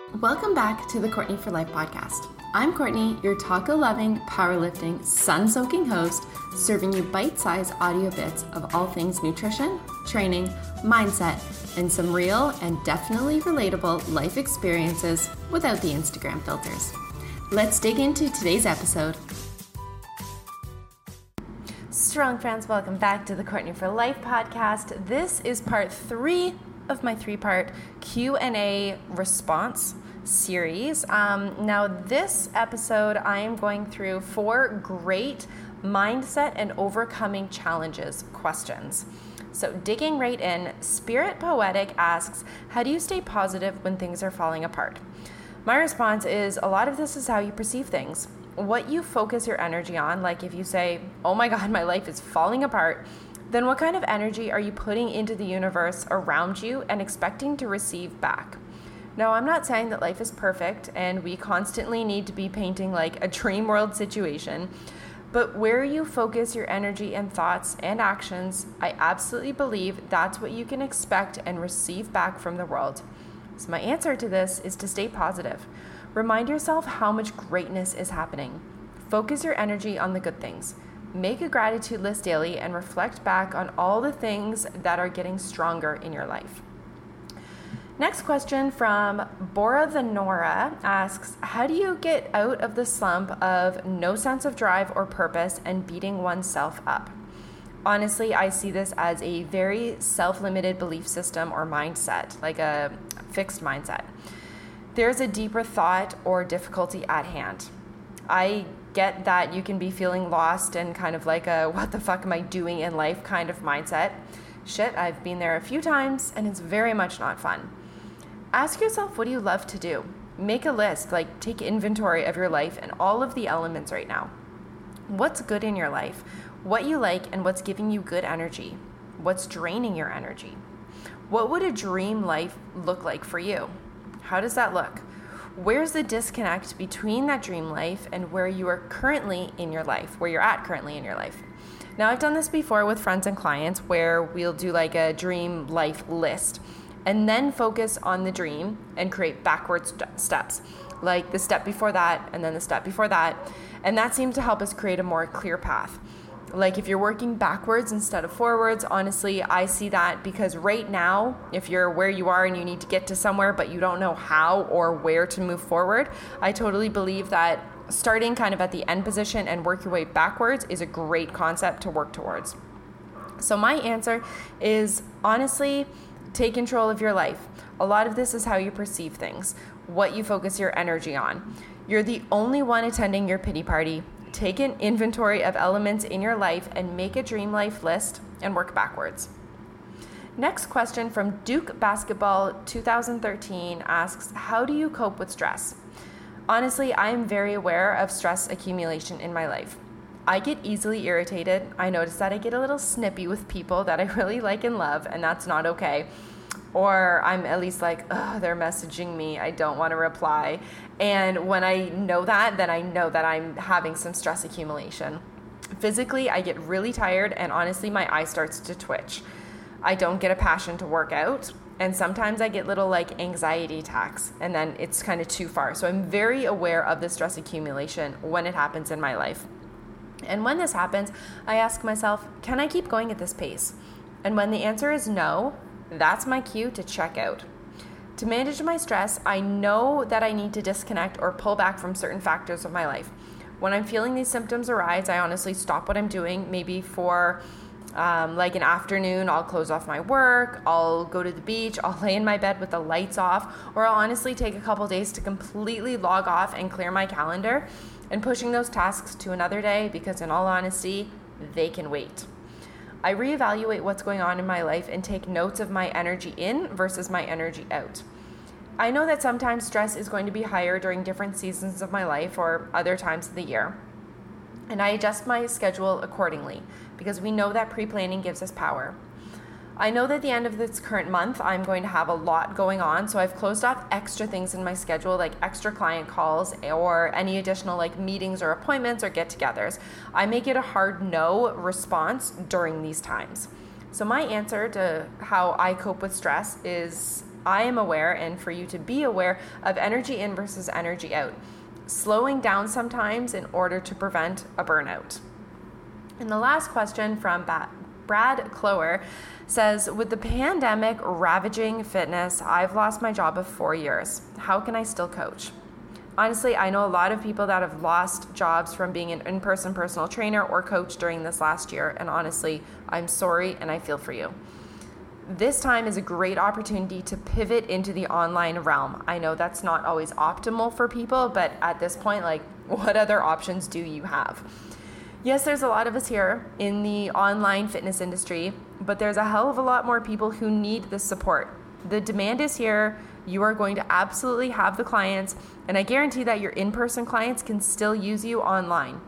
Welcome back to the Courtney for Life podcast. I'm Courtney, your taco-loving, powerlifting, sun-soaking host, serving you bite-sized audio bits of all things nutrition, training, mindset, and some real and definitely relatable life experiences without the Instagram filters. Let's dig into today's episode. Strong friends, welcome back to the Courtney for Life podcast. This is part 3 of my 3-part Q&A response series. Now this episode, I am going through 4 great mindset and overcoming challenges questions. So digging right in, Spirit Poetic asks, how do you stay positive when things are falling apart? My response is a lot of this is how you perceive things. What you focus your energy on, like if you say, oh my God, my life is falling apart, then what kind of energy are you putting into the universe around you and expecting to receive back? Now, I'm not saying that life is perfect and we constantly need to be painting like a dream world situation, but where you focus your energy and thoughts and actions, I absolutely believe that's what you can expect and receive back from the world. So my answer to this is to stay positive. Remind yourself how much greatness is happening. Focus your energy on the good things. Make a gratitude list daily and reflect back on all the things that are getting stronger in your life. Next question from Bora the Nora asks, how do you get out of the slump of no sense of drive or purpose and beating oneself up? Honestly, I see this as a very self-limited belief system or mindset, like a fixed mindset. There's a deeper thought or difficulty at hand. I get that you can be feeling lost and kind of like a what the fuck am I doing in life kind of mindset. Shit, I've been there a few times and it's very much not fun. Ask yourself, what do you love to do? Make a list, like take inventory of your life and all of the elements right now. What's good in your life? What you like and what's giving you good energy? What's draining your energy? What would a dream life look like for you? How does that look? Where's the disconnect between that dream life and where you are currently in your life, where you're at currently in your life? Now, I've done this before with friends and clients where we'll do like a dream life list and then focus on the dream and create backwards steps, like the step before that and then the step before that. And that seems to help us create a more clear path. Like if you're working backwards instead of forwards, honestly, I see that because right now, if you're where you are and you need to get to somewhere, but you don't know how or where to move forward, I totally believe that starting kind of at the end position and work your way backwards is a great concept to work towards. So my answer is honestly, take control of your life. A lot of this is how you perceive things, what you focus your energy on. You're the only one attending your pity party. Take an inventory of elements in your life and make a dream life list and work backwards. Next question from Duke Basketball 2013 asks, how do you cope with stress? Honestly, I am very aware of stress accumulation in my life. I get easily irritated. I notice that I get a little snippy with people that I really like and love, and that's not okay. Or I'm at least like, oh, they're messaging me. I don't want to reply. And when I know that, then I know that I'm having some stress accumulation. Physically, I get really tired and honestly, my eye starts to twitch. I don't get a passion to work out. And sometimes I get little like anxiety attacks and then it's kind of too far. So I'm very aware of the stress accumulation when it happens in my life. And when this happens, I ask myself, can I keep going at this pace? And when the answer is no, that's my cue to check out. To manage my stress, I know that I need to disconnect or pull back from certain factors of my life. When I'm feeling these symptoms arise, I honestly stop what I'm doing. Maybe for like an afternoon, I'll close off my work, I'll go to the beach, I'll lay in my bed with the lights off, or I'll honestly take a couple days to completely log off and clear my calendar and pushing those tasks to another day because in all honesty, they can wait. I reevaluate what's going on in my life and take notes of my energy in versus my energy out. I know that sometimes stress is going to be higher during different seasons of my life or other times of the year. And I adjust my schedule accordingly because we know that pre-planning gives us power. I know that at the end of this current month, I'm going to have a lot going on. So I've closed off extra things in my schedule, like extra client calls or any additional like meetings or appointments or get-togethers. I make it a hard no response during these times. So my answer to how I cope with stress is I am aware, and for you to be aware of energy in versus energy out. Slowing down sometimes in order to prevent a burnout. And the last question from Brad Clower says, with the pandemic ravaging fitness, I've lost my job of 4 years. How can I still coach? Honestly, I know a lot of people that have lost jobs from being an in-person personal trainer or coach during this last year. And honestly, I'm sorry and I feel for you. This time is a great opportunity to pivot into the online realm. I know that's not always optimal for people, but at this point, like, what other options do you have? Yes, there's a lot of us here in the online fitness industry, but there's a hell of a lot more people who need this support. The demand is here. You are going to absolutely have the clients, and I guarantee that your in-person clients can still use you online.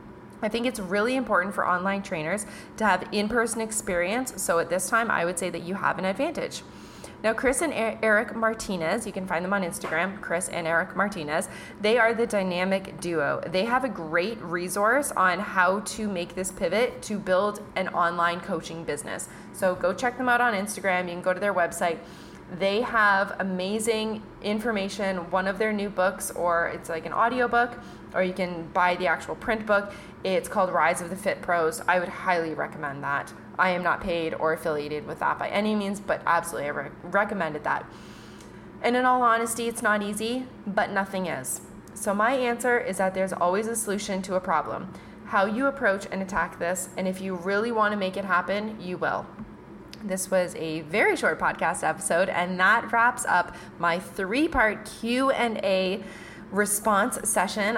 I think it's really important for online trainers to have in-person experience, so at this time, I would say that you have an advantage. Now, Chris and Eric Martinez, you can find them on Instagram, Chris and Eric Martinez. They are the dynamic duo. They have a great resource on how to make this pivot to build an online coaching business. So go check them out on Instagram. You can go to their website. They have amazing information. One of their new books, or it's like an audio book, or you can buy the actual print book. It's called Rise of the Fit Pros. I would highly recommend that. I am not paid or affiliated with that by any means, but absolutely I recommended that. And in all honesty, it's not easy, but nothing is. So my answer is that there's always a solution to a problem. How you approach and attack this, and if you really want to make it happen, you will. This was a very short podcast episode, and that wraps up my 3-part Q&A response session.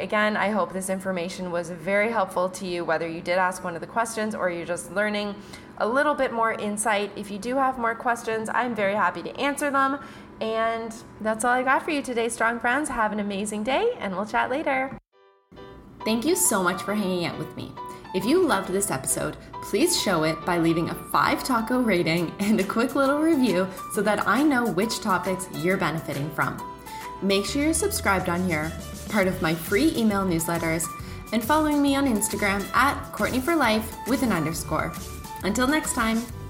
I hope this information was very helpful to you, whether you did ask one of the questions or you're just learning a little bit more insight. If you do have more questions, I'm very happy to answer them. And that's all I got for you today, strong friends. Have an amazing day, and we'll chat later. Thank you so much for hanging out with me. If you loved this episode, please show it by leaving a 5-taco rating and a quick little review so that I know which topics you're benefiting from. Make sure you're subscribed on here, part of my free email newsletters, and following me on Instagram at Courtney for Life with an _. Until next time.